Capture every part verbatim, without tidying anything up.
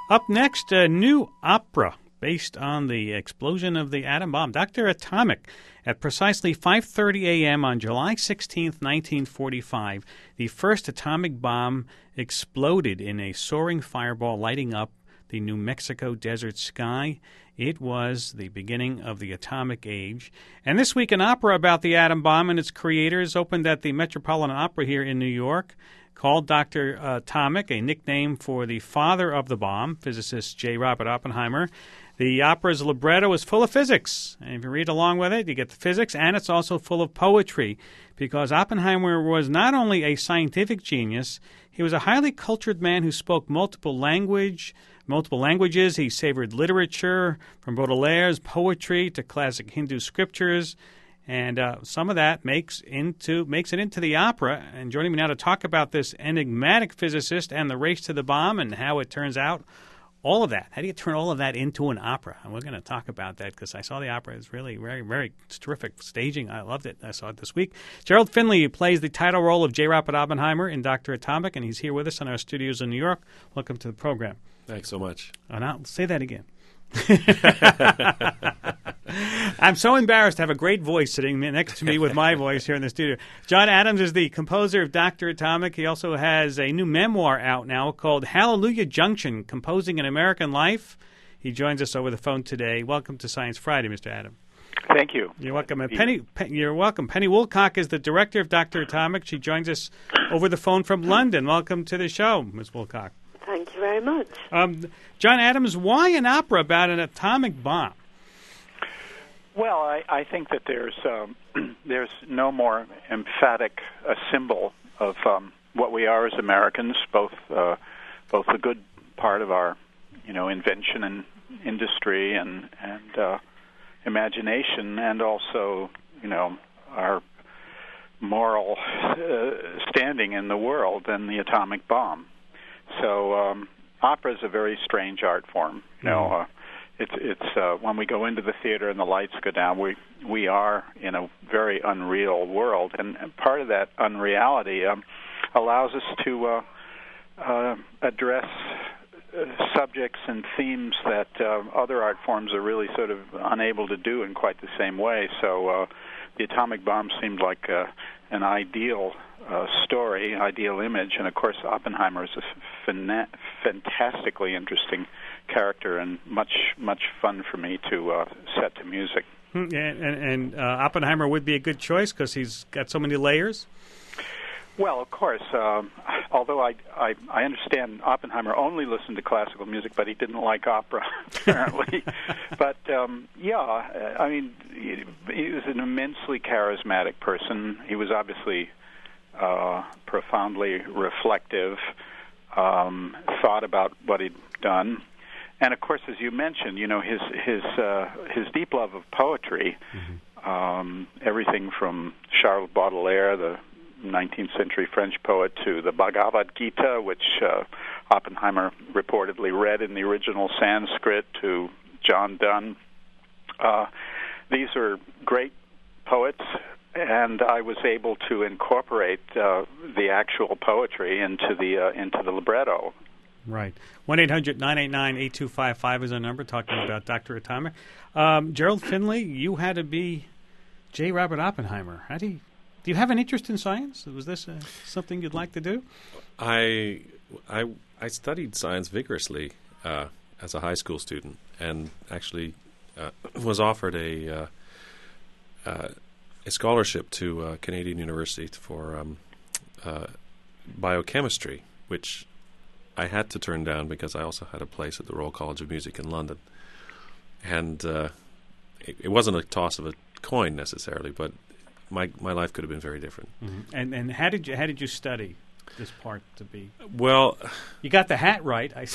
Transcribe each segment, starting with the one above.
Up next, a new opera based on the explosion of the atom bomb, Doctor Atomic. At precisely five thirty a.m. on July sixteenth, nineteen forty-five, the first atomic bomb exploded in a soaring fireball lighting up the New Mexico desert sky. It was the beginning of the atomic age. And this week, an opera about the atom bomb and its creators opened at the Metropolitan Opera here in New York, called Doctor Atomic, a nickname for the father of the bomb, physicist J. Robert Oppenheimer. The opera's libretto is full of physics, and if you read along with it, you get the physics, and it's also full of poetry, because Oppenheimer was not only a scientific genius, he was a highly cultured man who spoke multiple language, multiple languages. He savored literature, from Baudelaire's poetry to classic Hindu scriptures, and uh, some of that makes into makes it into the opera. And joining me now to talk about this enigmatic physicist and the race to the bomb and how it turns out, all of that. How do you turn all of that into an opera? And we're going to talk about that because I saw the opera. It's really very, very terrific staging. I loved it. I saw it this week. Gerald Finley plays the title role of J. Robert Oppenheimer in Doctor Atomic, and he's here with us in our studios in New York. Welcome to the program. Thanks so much. And I'll say that again. I'm so embarrassed to have a great voice sitting next to me with my voice here in the studio. John Adams is the composer of Doctor Atomic. He also has a new memoir out now called Hallelujah Junction, Composing an American Life. He joins us over the phone today. Welcome to Science Friday, Mister Adams. Thank you. You're welcome. And Penny, Pe- you're welcome. Penny Woolcock is the director of Doctor Atomic. She joins us over the phone from London. Welcome to the show, Miz Woolcock. Thank you very much. Um, John Adams, why an opera about an atomic bomb? Well, I, I think that there's um, there's no more emphatic a symbol of um, what we are as Americans, both uh, both the good part of our you know invention and industry and and uh, imagination, and also you know our moral uh, standing in the world, and the atomic bomb. So um, opera is a very strange art form. You know, uh, it's it's uh, when we go into the theater and the lights go down, we we are in a very unreal world, and, and part of that unreality um, allows us to uh, uh, address uh, subjects and themes that uh, other art forms are really sort of unable to do in quite the same way. So uh, the atomic bomb seemed like uh, an ideal Uh, story, ideal image, and of course Oppenheimer is a fana- fantastically interesting character and much, much fun for me to uh, set to music. And, and, and uh, Oppenheimer would be a good choice because he's got so many layers? Well, of course, um, although I, I, I understand Oppenheimer only listened to classical music, but he didn't like opera, apparently. But, um, yeah, I mean, he, he was an immensely charismatic person. He was obviously Uh, profoundly reflective, um, thought about what he'd done, and of course, as you mentioned, you know his his uh, his deep love of poetry, mm-hmm. um, everything from Charles Baudelaire, the nineteenth century French poet, to the Bhagavad Gita, which uh, Oppenheimer reportedly read in the original Sanskrit, to John Donne. Uh, these are great poets. And I was able to incorporate uh, the actual poetry into the uh, into the libretto. Right. one eight hundred nine eight nine eight two five five is our number, talking about Doctor Atomic. Um, Gerald Finley, you had to be J. Robert Oppenheimer. How do you, do you have an interest in science? Was this uh, something you'd like to do? I, I, I studied science vigorously uh, as a high school student, and actually uh, was offered a uh, uh, a scholarship to uh, Canadian University for um, uh, biochemistry, which I had to turn down because I also had a place at the Royal College of Music in London. And uh, it, it wasn't a toss of a coin necessarily, but my my life could have been very different. Mm-hmm. And and how did you how did you study this part to be? Well, you got the hat right. I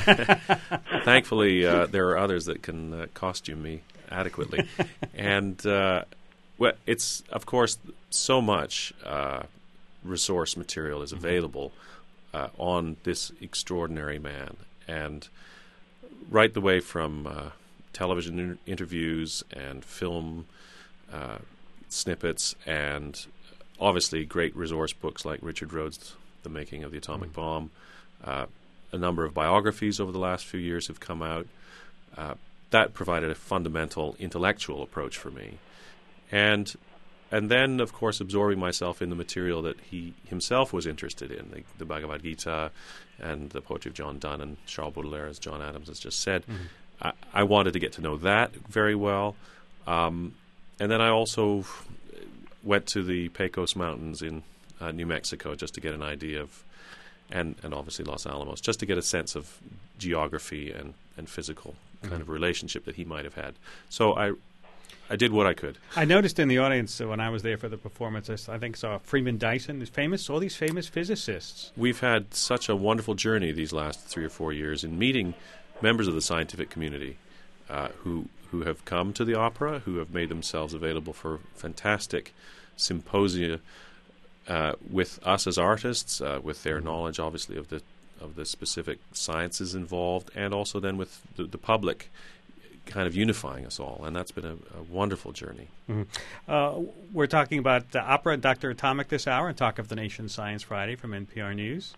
Thankfully, uh, there are others that can uh, costume me adequately, and. Uh, Well, it's, of course, so much uh, resource material is available uh, on this extraordinary man. And right the way from uh, television inter- interviews and film uh, snippets and obviously great resource books like Richard Rhodes' The Making of the Atomic Bomb, uh, a number of biographies over the last few years have come out. Uh, that provided a fundamental intellectual approach for me. And and then, of course, absorbing myself in the material that he himself was interested in, the, the Bhagavad Gita and the poetry of John Donne and Charles Baudelaire, as John Adams has just said. Mm-hmm. I, I wanted to get to know that very well. Um, and then I also went to the Pecos Mountains in uh, New Mexico just to get an idea of, and, and obviously Los Alamos, just to get a sense of geography and, and physical kind mm-hmm. of relationship that he might have had. So I I did what I could. I noticed in the audience uh, when I was there for the performance, I, I think saw Freeman Dyson, is famous, all these famous physicists. We've had such a wonderful journey these last three or four years in meeting members of the scientific community uh, who who have come to the opera, who have made themselves available for fantastic symposia uh, with us as artists, uh, with their knowledge, obviously, of the of the specific sciences involved, and also then with the, the public kind of unifying us all, and that's been a, a wonderful journey. Mm-hmm. Uh, we're talking about uh, opera and Doctor Atomic this hour and Talk of the Nation Science Friday from N P R News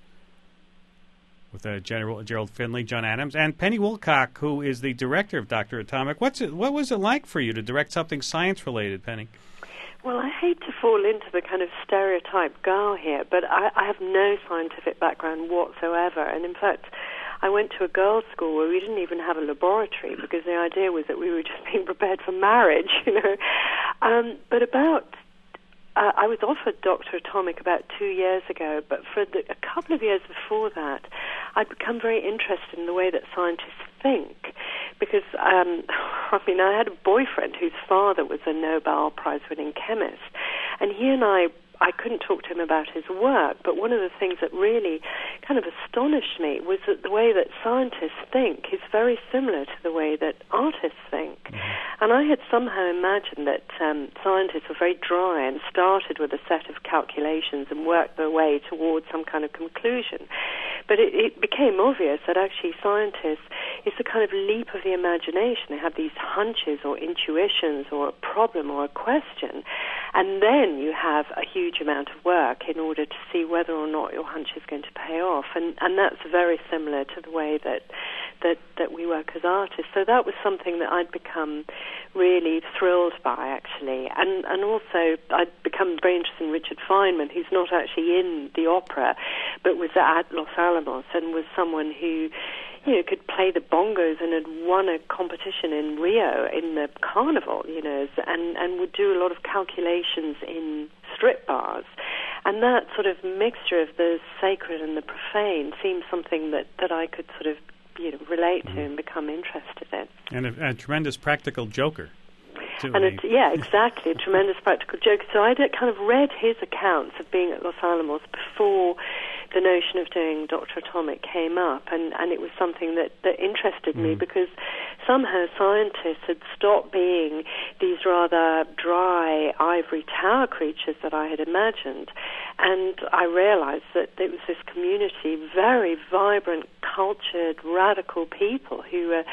with uh, General Gerald Finley, John Adams, and Penny Wilcock, who is the director of Doctor Atomic. What's it? What was it like for you to direct something science-related, Penny? Well, I hate to fall into the kind of stereotype girl here, but I, I have no scientific background whatsoever, and in fact, I went to a girls' school where we didn't even have a laboratory because the idea was that we were just being prepared for marriage, you know. Um, but about, uh, I was offered Doctor Atomic about two years ago, but for the, a couple of years before that, I'd become very interested in the way that scientists think. Because, um, I mean, I had a boyfriend whose father was a Nobel Prize-winning chemist, and he and I I couldn't talk to him about his work, but one of the things that really kind of astonished me was that the way that scientists think is very similar to the way that artists think. Mm-hmm. And I had somehow imagined that um, scientists were very dry and started with a set of calculations and worked their way towards some kind of conclusion. But it, it became obvious that actually scientists, it's a kind of leap of the imagination. They have these hunches or intuitions or a problem or a question, and then you have a huge amount of work in order to see whether or not your hunch is going to pay off. And, and that's very similar to the way that, that, that we work as artists. So that was something that I'd become really thrilled by, actually. And, and also I'd become very interested in Richard Feynman, who's not actually in the opera, but was at Los Alamos and was someone who, you know, could play the bongos and had won a competition in Rio in the carnival, you know, and, and would do a lot of calculations in strip bars. And that sort of mixture of the sacred and the profane seemed something that, that I could sort of, you know, relate mm-hmm. to and become interested in. And a, a tremendous practical joker. Too, and it, yeah, exactly, a tremendous practical joker. So I kind of read his accounts of being at Los Alamos before the notion of doing Doctor Atomic came up, and, and it was something that, that interested mm. me because somehow scientists had stopped being these rather dry ivory tower creatures that I had imagined, and I realized that there was this community, very vibrant, cultured, radical people who were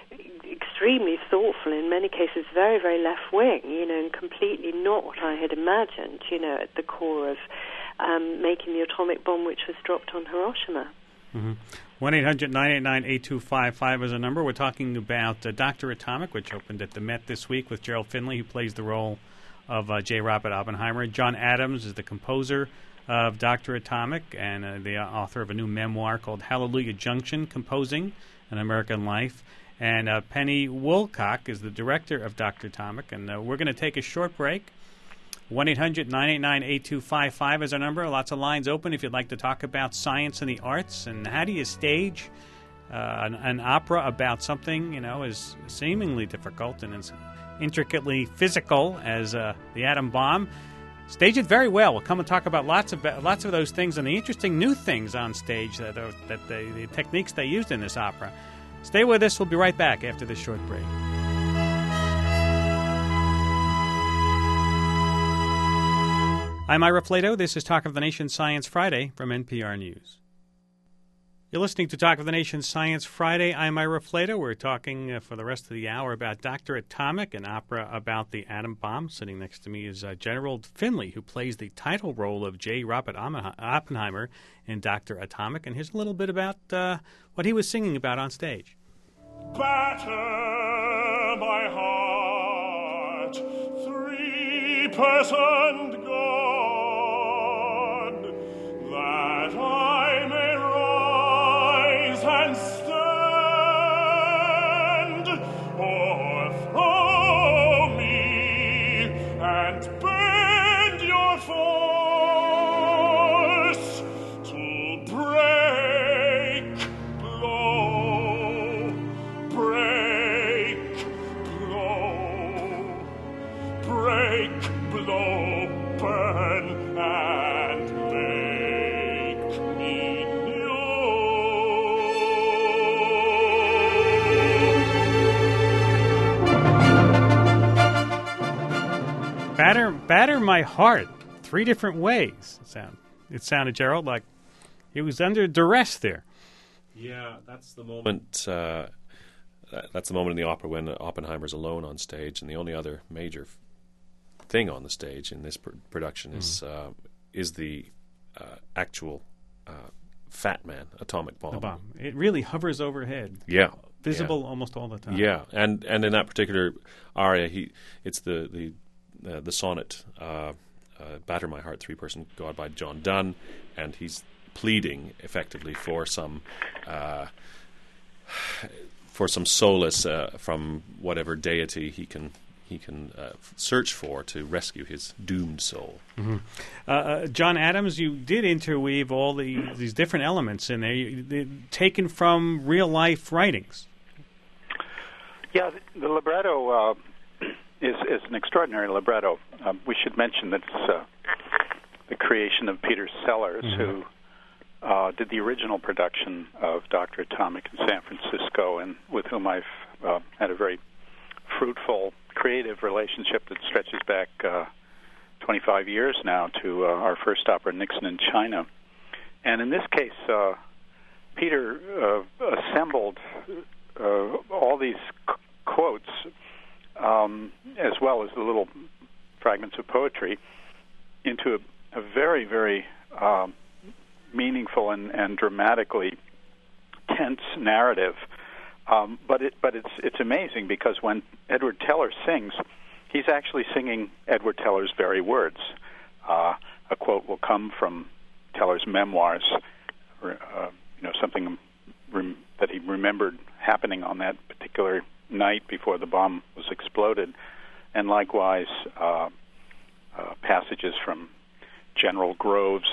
extremely thoughtful, in many cases very, very left-wing, you know, and completely not what I had imagined, you know, at the core of um, making the atomic bomb which was dropped on Hiroshima. Mm-hmm. one eight hundred nine eight nine eight two five five is a number. We're talking about uh, Doctor Atomic, which opened at the Met this week with Gerald Finley, who plays the role of uh, J. Robert Oppenheimer. John Adams is the composer of Doctor Atomic and uh, the author of a new memoir called Hallelujah Junction, Composing an American Life. And uh, Penny Wilcock is the director of Doctor Atomic. And uh, we're going to take a short break. one eight hundred nine eight nine eight two five five is our number. Lots of lines open if you'd like to talk about science and the arts. And how do you stage uh, an, an opera about something, you know, as seemingly difficult and as intricately physical as uh, the atom bomb? Stage it very well. We'll come and talk about lots of lots of those things and the interesting new things on stage, that, are, that they, the techniques they used in this opera. Stay with us. We'll be right back after this short break. I'm Ira Flato. This is Talk of the Nation Science Friday from N P R News. You're listening to Talk of the Nation Science Friday. I'm Ira Flatow. We're talking uh, for the rest of the hour about Doctor Atomic, an opera about the atom bomb. Sitting next to me is uh, Gerald Finley, who plays the title role of J. Robert Oppenheimer in Doctor Atomic. And here's a little bit about uh, what he was singing about on stage. Batter my heart, three-personed God, that I may rise and stand, o'erthrow me and bend your force to break, blow, break, blow, break, blow, burn, and make me new. Batter, batter my heart, three different ways. It sound, it sounded, Gerald, like he was under duress there. Yeah, that's the moment. Uh, that's the moment in the opera when Oppenheimer's alone on stage, and the only other major f- thing on the stage in this pr- production mm. is uh, is the uh, actual uh, Fat Man atomic bomb. The bomb. It really hovers overhead. Yeah, visible yeah. almost all the time. Yeah, and and in that particular aria, he it's the the uh, the sonnet uh, uh, "Batter My Heart, Three-Person God" by John Donne, and he's pleading effectively for some uh, for some solace uh, from whatever deity he can he can uh, search for to rescue his doomed soul. Mm-hmm. Uh, uh, John Adams, you did interweave all the, these different elements in there, you, they, taken from real life writings. Yeah, the, the libretto uh, is is an extraordinary libretto. Uh, we should mention that it's uh, the creation of Peter Sellers, mm-hmm. who Uh, did the original production of Doctor Atomic in San Francisco, and with whom I've uh, had a very fruitful, creative relationship that stretches back uh, twenty-five years now to uh, our first opera, Nixon in China. And in this case, uh, Peter uh, assembled uh, all these c- quotes, um, as well as the little fragments of poetry, into a, a very, very um, meaningful and, and dramatically tense narrative, um, but it, but it's it's amazing because when Edward Teller sings, he's actually singing Edward Teller's very words. Uh, a quote will come from Teller's memoirs, uh, you know, something rem- that he remembered happening on that particular night before the bomb was exploded, and likewise uh, uh, passages from General Groves'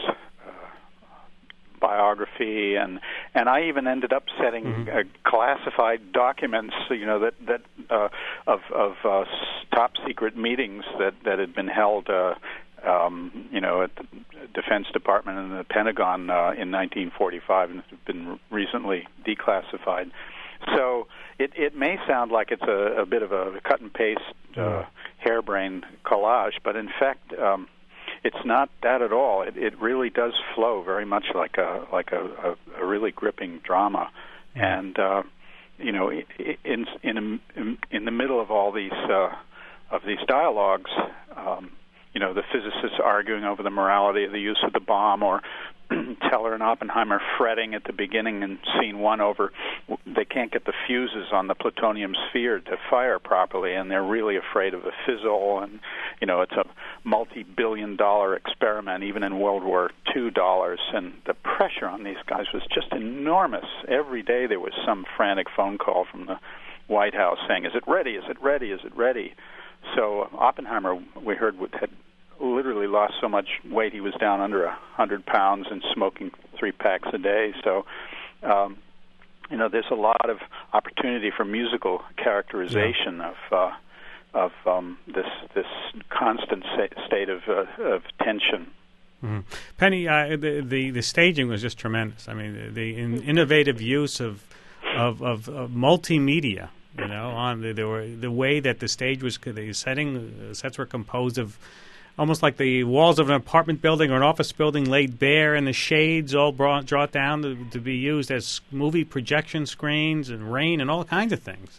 biography, and and I even ended up setting mm-hmm. uh, classified documents, you know, that that uh, of of uh, top secret meetings that that had been held, uh, um, you know, at the Defense Department and the Pentagon uh, in nineteen forty-five, and have been recently declassified. So it it may sound like it's a, a bit of a cut and paste, uh, harebrained collage, but in fact. Um, It's not that at all. It, it really does flow very much like a like a, a, a really gripping drama, and uh, you know, in in in the middle of all these uh, of these dialogues, um, you know, the physicists arguing over the morality of the use of the bomb, or Teller and Oppenheimer fretting at the beginning in scene one over they can't get the fuses on the plutonium sphere to fire properly, and they're really afraid of a fizzle, and you know, it's a multi-billion dollar experiment even in World War Two dollars, and the pressure on these guys was just enormous. Every day there was some frantic phone call from the White House saying, is it ready, is it ready, is it ready? So Oppenheimer, we heard, had literally lost so much weight he was down under a hundred pounds and smoking three packs a day. So, um, you know, there's a lot of opportunity for musical characterization yeah. of uh, of um, this this constant state of uh, of tension. Mm-hmm. Penny, uh, the, the the staging was just tremendous. I mean, the, the in, innovative use of of, of, of multimedia. You know, on the, the the way that the stage was, the setting the sets were composed of almost like the walls of an apartment building or an office building laid bare, and the shades all brought brought down to, to be used as movie projection screens, and rain and all kinds of things.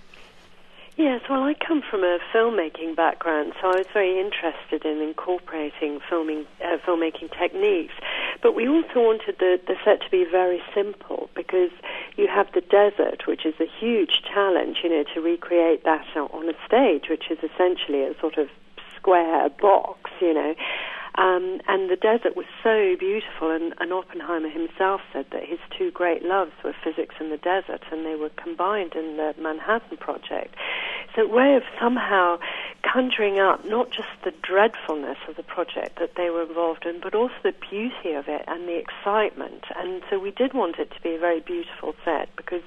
Yes, well, I come from a filmmaking background, so I was very interested in incorporating filming, uh, filmmaking techniques. But we also wanted the, the set to be very simple, because you have the desert, which is a huge challenge, you know, to recreate that on a stage, which is essentially a sort of square box, you know. Um, and the desert was so beautiful, and, and Oppenheimer himself said that his two great loves were physics and the desert, and they were combined in the Manhattan Project. So a way of somehow conjuring up not just the dreadfulness of the project that they were involved in, but also the beauty of it and the excitement. And so we did want it to be a very beautiful set, because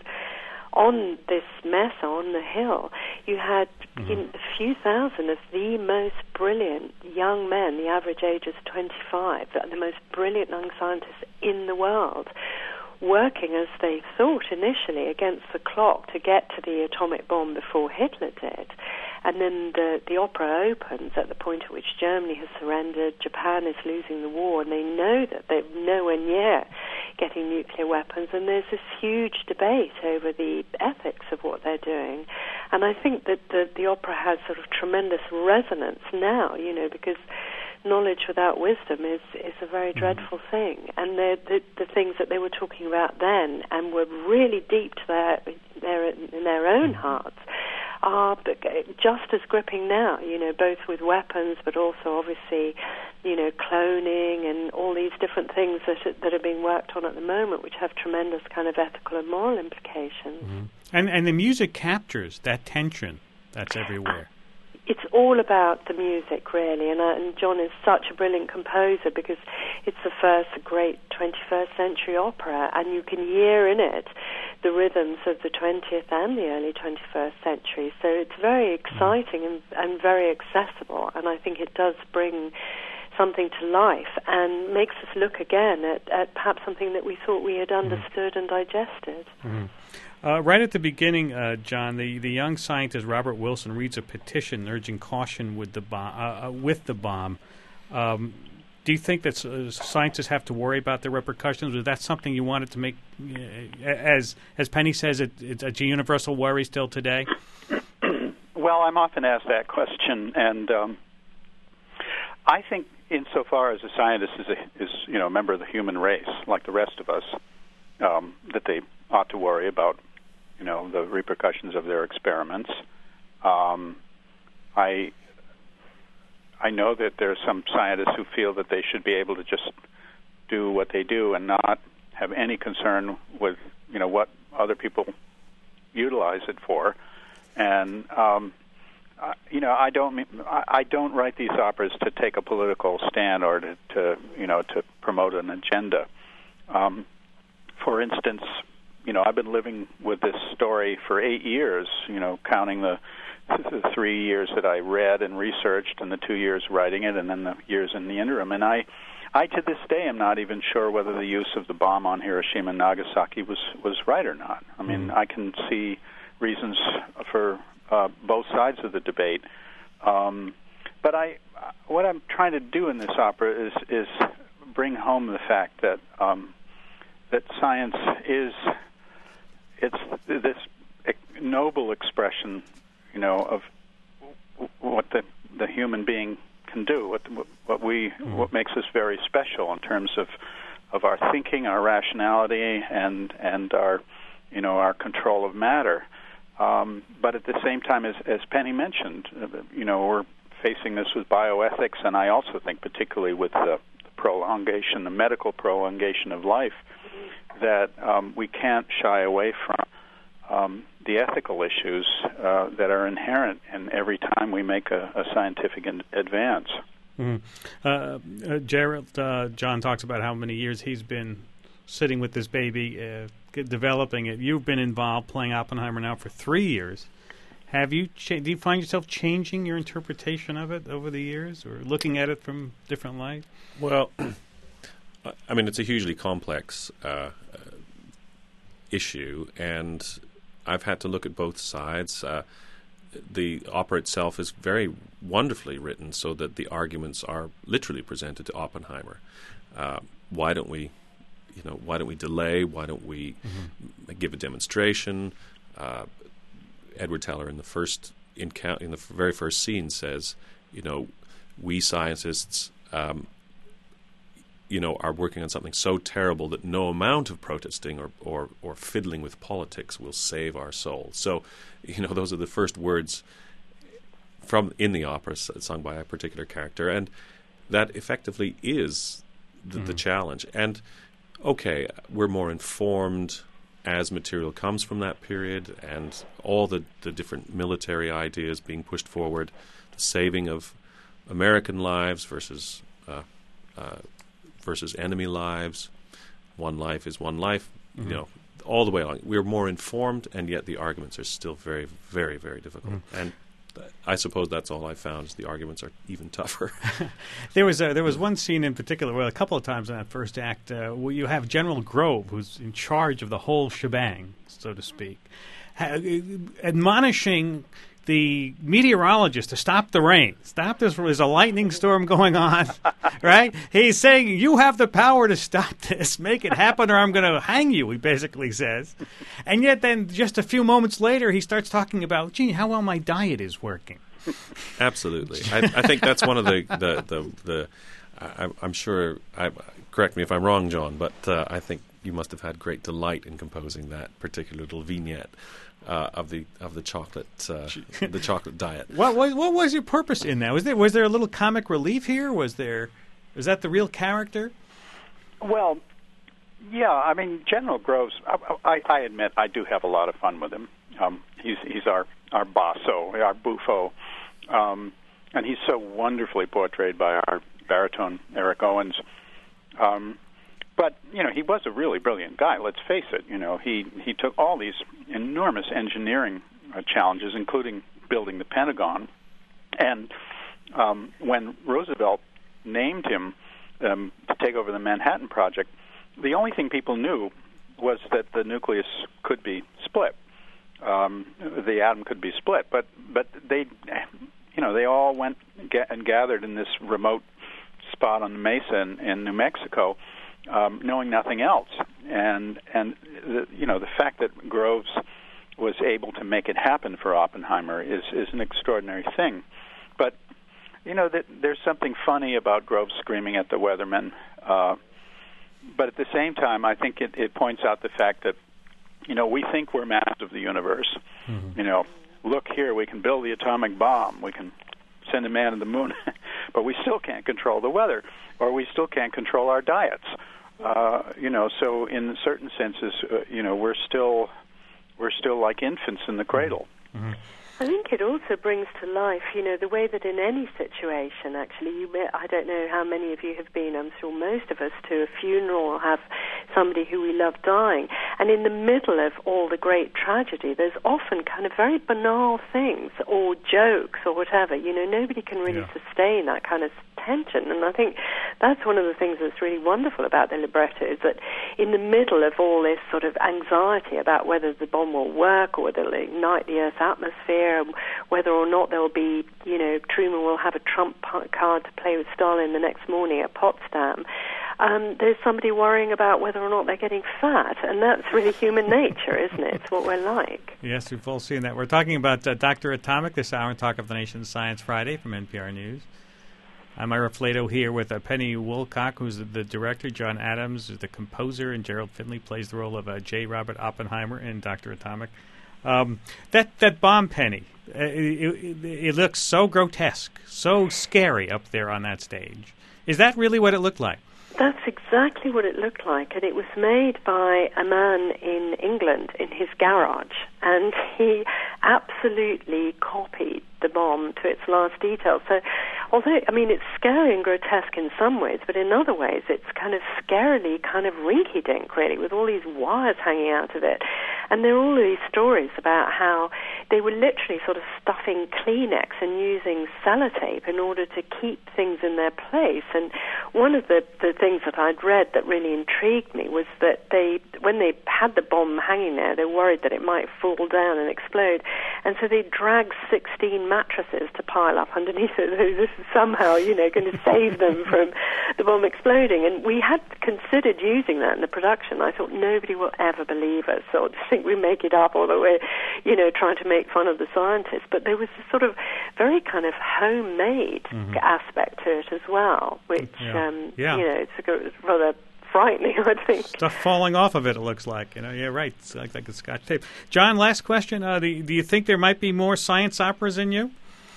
on this mesa, on the hill, you had mm-hmm. you know, a few thousand of the most brilliant young men, the average age is twenty-five, the most brilliant young scientists in the world, working as they thought initially against the clock to get to the atomic bomb before Hitler did. And then the, the opera opens at the point at which Germany has surrendered, Japan is losing the war, and they know that they're nowhere near getting nuclear weapons, and there's this huge debate over the ethics of what they're doing. And I think that the, the opera has sort of tremendous resonance now, you know, because knowledge without wisdom is, is a very dreadful thing. And the, the the things that they were talking about then and were really deep to their, their in their own hearts are just as gripping now, you know, both with weapons, but also obviously, you know, cloning and all these different things that are, that are being worked on at the moment, which have tremendous kind of ethical and moral implications. Mm-hmm. And and the music captures that tension that's everywhere. It's all about the music, really, and, uh, and John is such a brilliant composer, because it's the first great twenty-first century opera, and you can hear in it the rhythms of the twentieth and the early twenty-first century. So it's very exciting and, and very accessible, and I think it does bring something to life and makes us look again at, at perhaps something that we thought we had understood mm. and digested. Mm. Uh, right at the beginning, uh, John, the, the young scientist Robert Wilson reads a petition urging caution with the bomb. Uh, uh, with the bomb, um, do you think that uh, scientists have to worry about the repercussions? Was that something you wanted to make, uh, as as Penny says, it, it's a universal worry still today? Well, I'm often asked that question, and um, I think, insofar as a scientist is, a, is you know a member of the human race, like the rest of us, um, that they ought to worry about, you know, the repercussions of their experiments. Um, I I know that there are some scientists who feel that they should be able to just do what they do and not have any concern with, you know, what other people utilize it for. And um, uh, you know, I don't I, I don't write these operas to take a political stand or to, to you know to promote an agenda. Um, for instance, you know, I've been living with this story for eight years, you know, counting the, the three years that I read and researched and the two years writing it and then the years in the interim. And I, I to this day am not even sure whether the use of the bomb on Hiroshima and Nagasaki was, was right or not. I mean, mm. I can see reasons for uh, both sides of the debate. Um, but I, what I'm trying to do in this opera is, is bring home the fact that um, that science is... It's this noble expression, you know, of what the the human being can do, what what we mm-hmm. what makes us very special in terms of of our thinking, our rationality, and and our you know our control of matter. Um, but at the same time, as as Penny mentioned, you know, we're facing this with bioethics, and I also think particularly with the prolongation, the medical prolongation of life, that um, we can't shy away from um, the ethical issues uh, that are inherent in every time we make a, a scientific in- advance. Mm-hmm. Uh, uh, Gerald, uh, John talks about how many years he's been sitting with this baby, uh, developing it. You've been involved playing Oppenheimer now for three years. Have you? Cha- do you find yourself changing your interpretation of it over the years, or looking at it from different light? Well, I mean, it's a hugely complex uh, uh, issue, and I've had to look at both sides. Uh, the opera itself is very wonderfully written so that the arguments are literally presented to Oppenheimer. Uh, why don't we, you know, why don't we delay? Why don't we mm-hmm. give a demonstration? Uh, Edward Teller in the first encounter, in the very first scene says, you know, we scientists, um, you know, are working on something so terrible that no amount of protesting or, or, or fiddling with politics will save our soul. So, you know, those are the first words from in the opera sung by a particular character, and that effectively is the, mm-hmm. the challenge. And okay, we're more informed as material comes from that period, and all the, the different military ideas being pushed forward, the saving of American lives versus uh, uh, versus enemy lives. One life is one life. Mm-hmm. You know, all the way along. We're more informed, and yet the arguments are still very, very, very difficult. Mm-hmm. And th- I suppose that's all I found, is the arguments are even tougher. There was a, there was one scene in particular, well, a couple of times in that first act, uh, where you have General Grove, who's in charge of the whole shebang, so to speak, ha- admonishing the meteorologist to stop the rain. Stop this. There's a lightning storm going on, right? He's saying, you have the power to stop this. Make it happen or I'm going to hang you, he basically says. And yet then just a few moments later, he starts talking about, gee, how well my diet is working. Absolutely. I, I think that's one of the, the, the, the I, I'm sure, I, correct me if I'm wrong, John, but uh, I think you must have had great delight in composing that particular little vignette. Uh, of the of the chocolate uh, the chocolate diet. What was what was your purpose in that? Was there was there a little comic relief here? Was there was that the real character? Well, yeah. I mean, General Groves. I, I, I admit I do have a lot of fun with him. Um, he's he's our our basso, our buffo, um, and he's so wonderfully portrayed by our baritone Eric Owens. Um, But, you know, he was a really brilliant guy, let's face it. You know, he, he took all these enormous engineering uh, challenges, including building the Pentagon. And um, when Roosevelt named him um, to take over the Manhattan Project, the only thing people knew was that the nucleus could be split. Um, the atom could be split. But, but they, you know, they all went ga- and gathered in this remote spot on the Mesa in, in New Mexico, Um, knowing nothing else, and and the, you know the fact that Groves was able to make it happen for Oppenheimer is is an extraordinary thing. But you know that there's something funny about Groves screaming at the weathermen. Uh, but at the same time, I think it, it points out the fact that you know we think we're masters of the universe. Mm-hmm. You know, look here, we can build the atomic bomb, we can send a man to the moon, but we still can't control the weather, or we still can't control our diets. Uh, you know, so in certain senses, uh, you know, we're still we're still like infants in the cradle. Mm-hmm. I think it also brings to life, you know, the way that in any situation, actually, you may, I don't know how many of you have been, I'm sure most of us, to a funeral or have somebody who we love dying. And in the middle of all the great tragedy, there's often kind of very banal things or jokes or whatever. You know, nobody can really yeah. sustain that kind of tension. And I think that's one of the things that's really wonderful about the libretto, is that in the middle of all this sort of anxiety about whether the bomb will work or whether it'll ignite the Earth's atmosphere, whether or not there'll be, you know, Truman will have a trump card to play with Stalin the next morning at Potsdam, um, there's somebody worrying about whether or not they're getting fat. And that's really human nature, isn't it? It's what we're like. Yes, we've all seen that. We're talking about uh, Doctor Atomic this hour on Talk of the Nation Science Friday from N P R News. I'm Ira Flato here with uh, Penny Woolcock, who's the, the director. John Adams is the composer, and Gerald Finley plays the role of uh, J. Robert Oppenheimer in Doctor Atomic. Um, that that bomb, Penny, uh, it, it, it looks so grotesque, so scary up there on that stage. Is that really what it looked like? That's exactly what it looked like, and it was made by a man in England in his garage, and he absolutely copied the bomb to its last detail. So, although, I mean, it's scary and grotesque in some ways, but in other ways it's kind of scarily kind of rinky-dink, really, with all these wires hanging out of it. And there are all these stories about how they were literally sort of stuffing Kleenex and using sellotape in order to keep things in their place. And one of the, the things that I'd read that really intrigued me was that they, when they had the bomb hanging there, they were worried that it might fall down and explode. And so they dragged sixteen mattresses to pile up underneath it. This is somehow, you know, going to save them from the bomb exploding. And we had considered using that in the production. I thought nobody will ever believe us, or just think we make it up, although we're, you know, trying to make fun of the scientists. But there was this sort of very kind of homemade mm-hmm. aspect to it as well, which, yeah. Um, yeah. you know, it's a, rather frightening, I think. Stuff falling off of it, it looks like. You know, yeah, right. It's like, like a Scotch tape. John, last question. Uh, do, do you think there might be more science operas in you?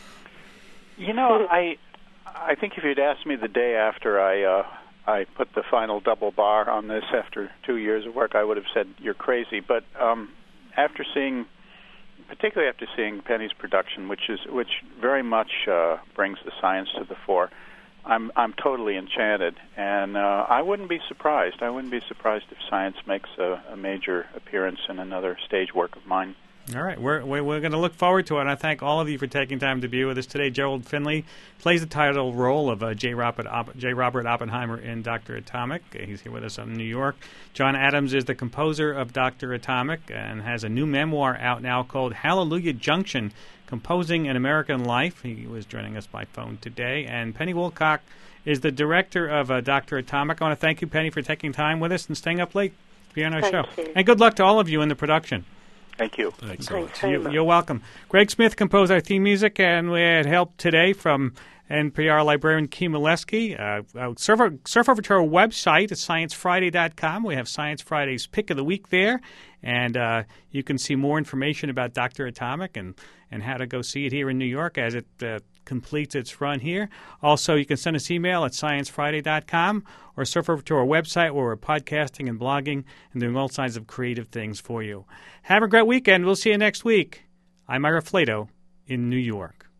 You know, I I think if you'd asked me the day after I uh, I put the final double bar on this after two years of work, I would have said, you're crazy. But um, after seeing, particularly after seeing Penny's production, which is which very much uh, brings the science to the fore, I'm I'm totally enchanted, and uh, I wouldn't be surprised. I wouldn't be surprised if science makes a, a major appearance in another stage work of mine. All right, we're we're, we're going to look forward to it. And I thank all of you for taking time to be with us today. Gerald Finley plays the title role of uh, J. Robert Opp- J. Robert Oppenheimer in Doctor Atomic. He's here with us in New York. John Adams is the composer of Doctor Atomic and has a new memoir out now called Hallelujah Junction: Composing an American Life. He was joining us by phone today. And Penny Wilcock is the director of uh, Doctor Atomic. I want to thank you, Penny, for taking time with us and staying up late to be on our thank show. You. And good luck to all of you in the production. Thank you. Thanks so Thanks much. very You, much. you're welcome. Greg Smith composed our theme music, and we had help today from N P R librarian Kim Molesky. Uh, uh, surf, surf over to our website at science friday dot com. We have Science Friday's Pick of the Week there, and uh, you can see more information about Doctor Atomic and, and how to go see it here in New York as it uh, completes its run here. Also, you can send us email at science friday dot com or surf over to our website where we're podcasting and blogging and doing all kinds of creative things for you. Have a great weekend. We'll see you next week. I'm Ira Flato in New York.